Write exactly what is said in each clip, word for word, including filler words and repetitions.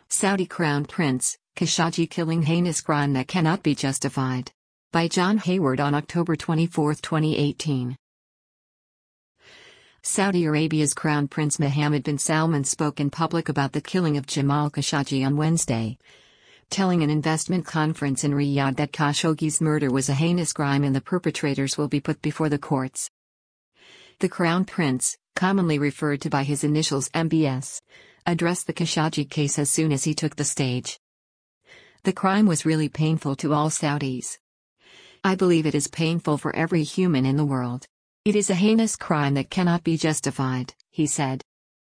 Saudi Crown Prince, Khashoggi killing heinous crime that cannot be justified. By John Hayward on October twenty-fourth, twenty eighteen. Saudi Arabia's Crown Prince Mohammed bin Salman spoke in public about the killing of Jamal Khashoggi on Wednesday, telling an investment conference in Riyadh that Khashoggi's murder was a heinous crime and the perpetrators will be put before the courts. The Crown Prince, commonly referred to by his initials M B S, addressed the Khashoggi case as soon as he took the stage. The crime was really painful to all Saudis. I believe it is painful for every human in the world. It is a heinous crime that cannot be justified, he said.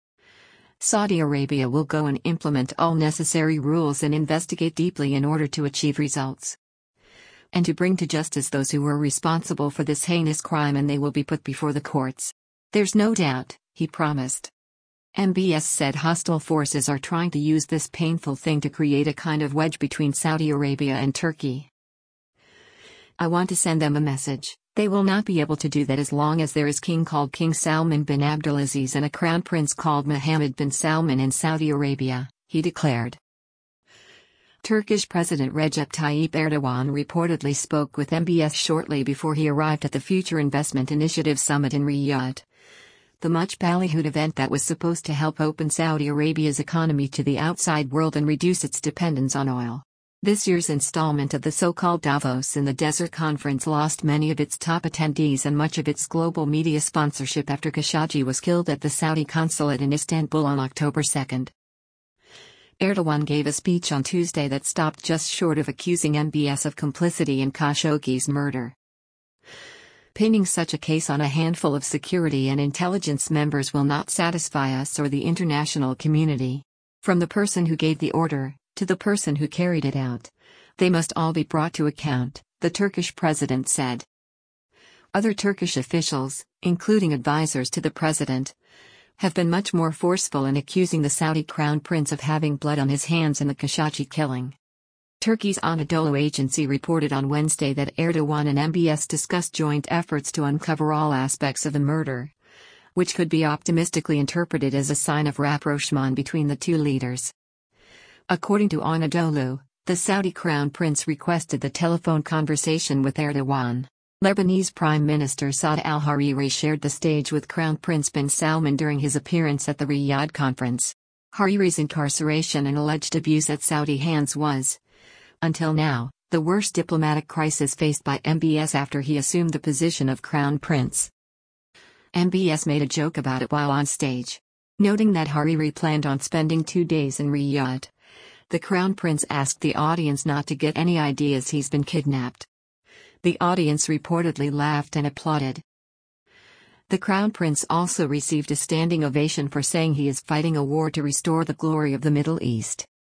Saudi Arabia will go and implement all necessary rules and investigate deeply in order to achieve results, and to bring to justice those who were responsible for this heinous crime, and they will be put before the courts. There's no doubt, he promised. M B S said hostile forces are trying to use this painful thing to create a kind of wedge between Saudi Arabia and Turkey. I want to send them a message. They will not be able to do that as long as there is king called King Salman bin Abdulaziz and a crown prince called Mohammed bin Salman in Saudi Arabia, he declared. Turkish President Recep Tayyip Erdogan reportedly spoke with M B S shortly before he arrived at the Future Investment Initiative Summit in Riyadh, the much ballyhooed event that was supposed to help open Saudi Arabia's economy to the outside world and reduce its dependence on oil. This year's installment of the so-called Davos in the Desert Conference lost many of its top attendees and much of its global media sponsorship after Khashoggi was killed at the Saudi consulate in Istanbul on October second. Erdogan gave a speech on Tuesday that stopped just short of accusing M B S of complicity in Khashoggi's murder. Pinning such a case on a handful of security and intelligence members will not satisfy us or the international community. From the person who gave the order to the person who carried it out, they must all be brought to account, the Turkish president said. Other Turkish officials, including advisors to the president, have been much more forceful in accusing the Saudi crown prince of having blood on his hands in the Khashoggi killing. Turkey's Anadolu agency reported on Wednesday that Erdogan and M B S discussed joint efforts to uncover all aspects of the murder, which could be optimistically interpreted as a sign of rapprochement between the two leaders. According to Anadolu, the Saudi crown prince requested the telephone conversation with Erdogan. Lebanese Prime Minister Saad al-Hariri shared the stage with Crown Prince bin Salman during his appearance at the Riyadh conference. Hariri's incarceration and alleged abuse at Saudi hands was, until now, the worst diplomatic crisis faced by M B S after he assumed the position of Crown Prince. M B S made a joke about it while on stage, noting that Hariri planned on spending two days in Riyadh. The Crown Prince asked the audience not to get any ideas he's been kidnapped. The audience reportedly laughed and applauded. The Crown Prince also received a standing ovation for saying he is fighting a war to restore the glory of the Middle East.